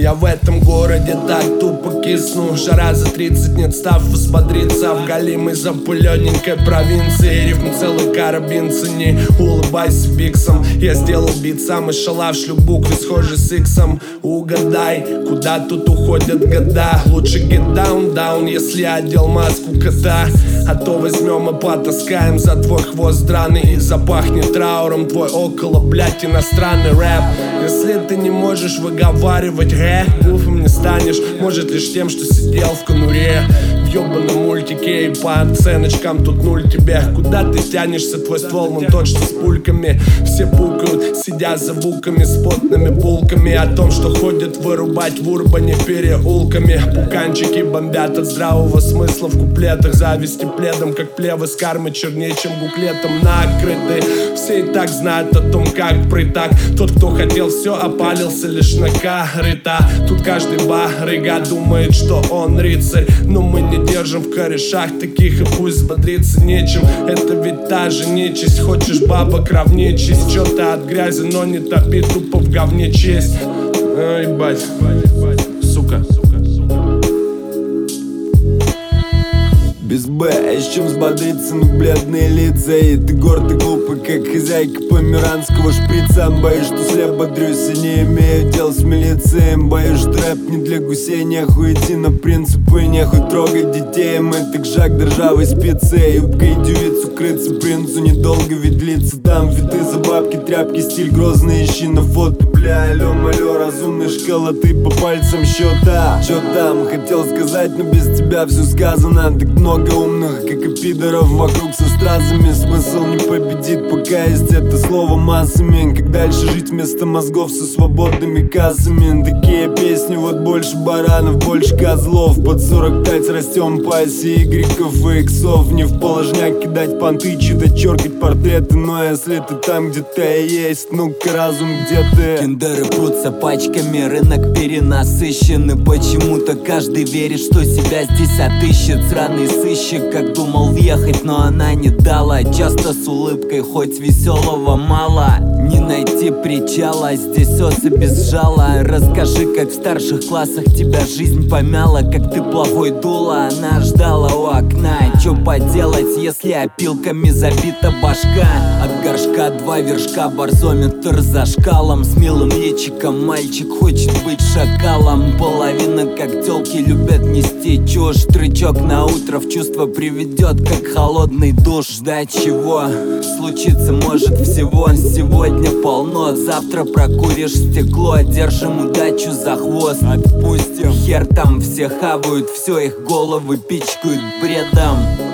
Я в этом городе так тупо кисну. Жара за 30, нет став взбодриться. В галимой запыленненькой провинции рифм целый карабин цени. Улыбайся биксом. Я сделал бит сам и шалав, шлю буквы схожи с иксом. Угадай, куда тут уходят года. Лучше get down, down, если одел маску кота. А то возьмем и потаскаем за твой хвост драный. И запахнет трауром твой около, блять, иностранный рэп. Если ты не можешь выговаривать гуфом не станешь, может лишь тем, что сидел в конуре. В ёбаном мультике и по оценочкам тут нуль тебе. Куда ты тянешься, твой ствол вон тот, что с пульками. Все пукают, сидя за буками с потными булками. О том, что ходят вырубать в урбане переулками. Пуканчики бомбят от здравого смысла в куплетах. Зависти пледом, как плевы с кармы чернее, чем буклетом накрыты. Все и так знают о том, как притак. Тот, кто хотел все, опалился лишь на корыта. Тут каждый барыга думает, что он рыцарь. Но мы не держим в корешах таких, и пусть взбодриться нечем. Это ведь та же нечисть. Хочешь бабок равнечесть, чё-то от грязи, но не топи тупо в говне честь. Ебать, сука. Без Б, а с чем взбодриться, ну бледные лица. И ты горд и глупый, как хозяйка померанского шприца. Боюсь, что слеп бодрюсь и не имею дел с милицией. Боюсь, что рэп не для гусей, нехуй идти на принципы. Нехуй трогать детей, мы так жак до ржавой спицы. Юбкой девицу крыться, принцу недолго ведь длится. Там виды за бабки, тряпки, стиль грозный, ищи на фото. Бля, алё, малё, разумная шкала, ты по пальцам счета. Чё там, хотел сказать, но без тебя все сказано. Так много умных, как и пидоров вокруг со стразами. Смысл не победит, пока есть это слово массами. Как дальше жить вместо мозгов со свободными кассами. Такие песни, вот больше баранов, больше козлов. Под 45 растем по оси игреков и иксов. Не в положняк кидать понты, читать, черкать портреты. Но если ты там, где ты есть, ну-ка разум, где ты? Киндеры прутся пачками, рынок перенасыщен. И почему-то каждый верит, что себя здесь отыщет. Сраный сыщик, как думал въехать, но она не дала. Часто с улыбкой, хоть веселого мало. Не найти причала, здесь осы без жала. Расскажи, как в старших классах тебя жизнь помяла. Как ты плохой дула, она ждала у окна. Чё поделать, если опилками забита башка? От горшка 2 вершка, барзометр за шкалом. С милым личиком мальчик хочет быть шакалом. Половина, как тёлки, любят нести чушь. Трычок на утро в чувство приведет, как холодный душ. Ждать чего? Случится может всего. Сегодня полно, завтра прокуришь стекло. Держим удачу за хвост, отпустим. Хер там, все хавают, все их головы пичкают бредом.